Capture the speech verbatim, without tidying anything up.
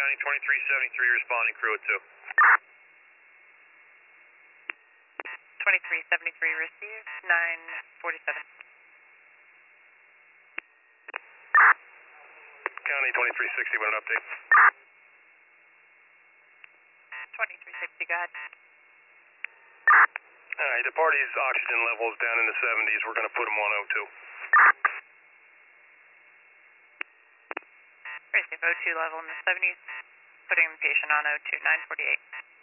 County twenty-three seventy-three responding, crew at two. twenty-three seventy-three received, nine forty-seven. County twenty-three sixty, what an update? twenty-three sixty, go ahead. Alright, the party's oxygen levels down in the seventies. We're going to put them on O two. Received O two level in the seventies, putting the patient on O two, nine forty-eight.